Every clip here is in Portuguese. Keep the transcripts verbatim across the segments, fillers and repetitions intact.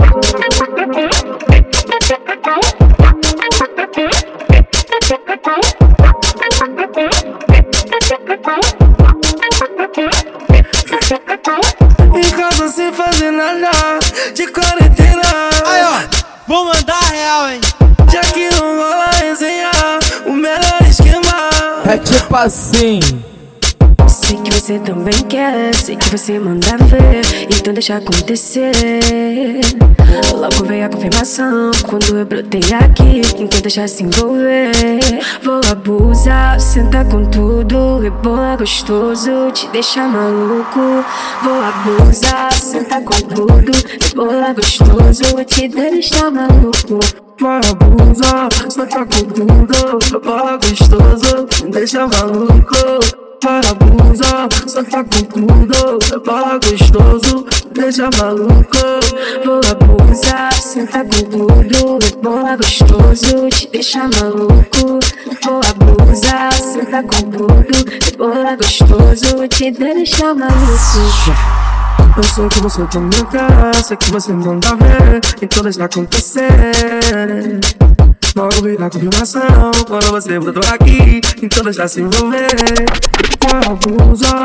Em casa sem fazer nada, de quarentena. Aí ó, vou mandar real, hein. Já que não rola resenha, o melhor esquema é tipo assim. Sei que você também quer, sei que você manda ver, então deixa acontecer. Logo veio a confirmação quando eu brotei aqui, então deixa se envolver. Vou abusar, senta com tudo, rebola gostoso, te deixa maluco. Vou abusar, senta com tudo, rebola gostoso, te deixa maluco. Vai abusar, senta com tudo, rebola gostoso, me deixa maluco. Vai abusar, senta com tudo, rebola gostoso, deixa maluco. Vou abusar, senta com tudo, rebola gostoso, te deixa maluco. Vou abusar, senta com tudo, rebola gostoso, te deixa maluco. Eu sei que você também quer, sei que você manda ver, então deixa acontecer. Logo vira a confirmação quando você brotou aqui, então deixa se envolver. Vai abusar,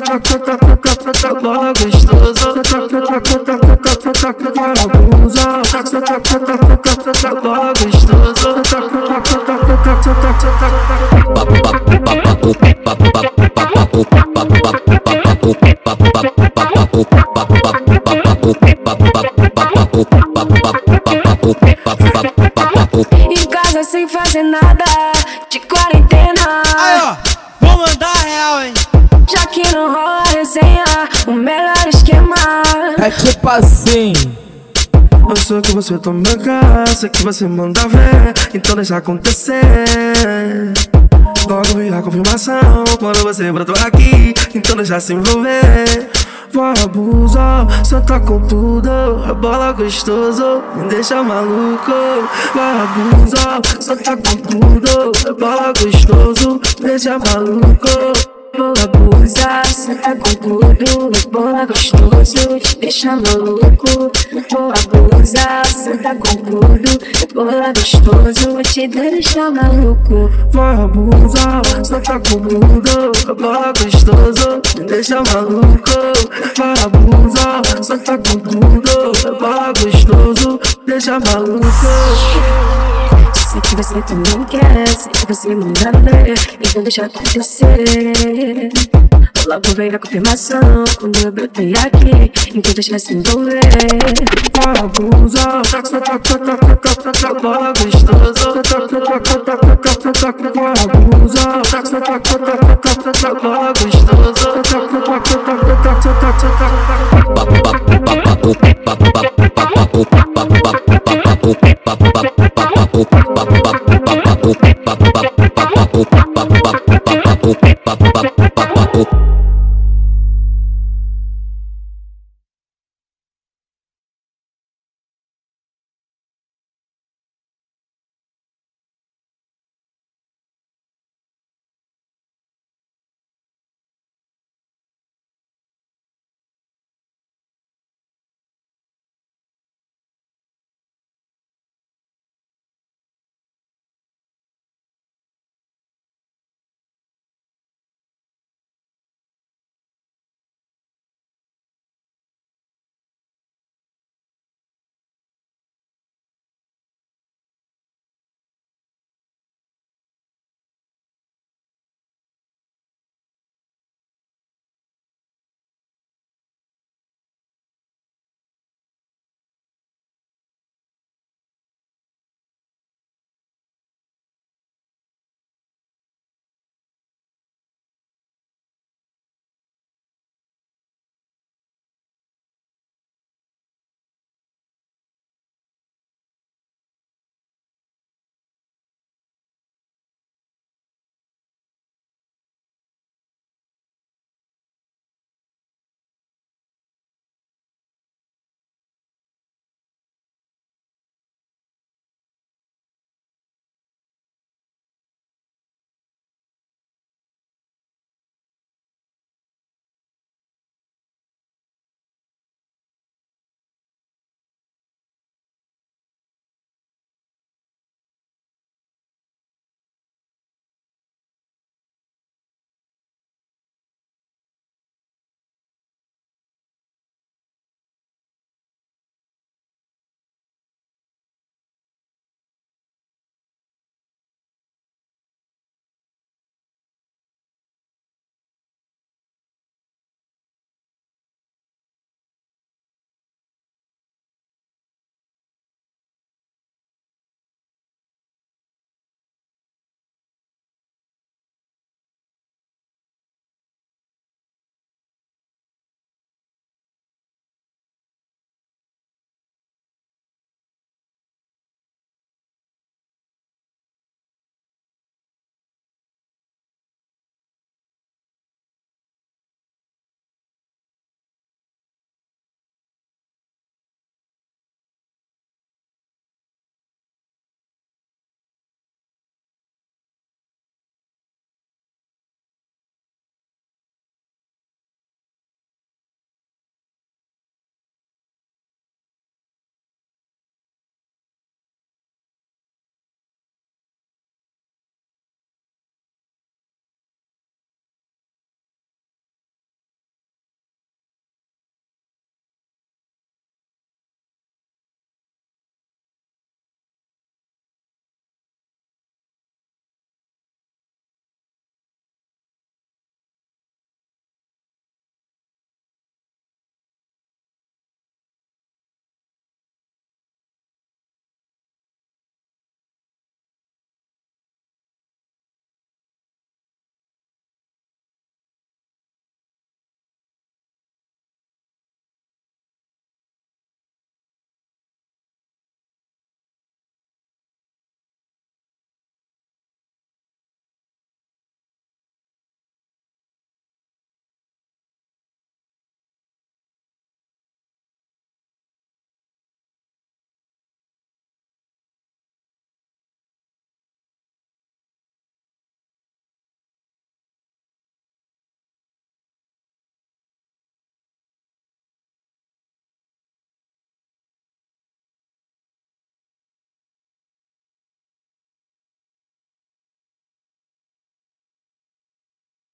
bola gostoso. Vai abusar, bola gostoso. Em casa sem fazer nada, de quarentena. Aí ó, vou mandar real, hein. Já que não rola resenha, o melhor esquema é tipo assim. Eu sei que você também quer, sei que você manda ver, então deixa acontecer. Logo vira a confirmação quando você brotou aqui, então deixa se envolver. Vai abusar, senta com tudo, rebola gostoso, me deixa maluco. Vai abusar, senta com tudo, rebola gostoso, me deixa maluco. Vou abusar, senta com tudo, rebola gostoso, te deixa maluco. Vou abusar, senta com tudo, rebola gostoso, te deixa maluco. Vai abusar, senta com tudo, rebola gostoso, me deixa maluco. Vai abusar, senta com tudo, rebola gostoso, deixa maluco. Sei que você também quer, sei que você manda ver, então deixa acontecer. Logo veio a confirmação quando eu brotei aqui, então deixa se envolver. Vai abusar, bola gostoso. Vai abusar, bola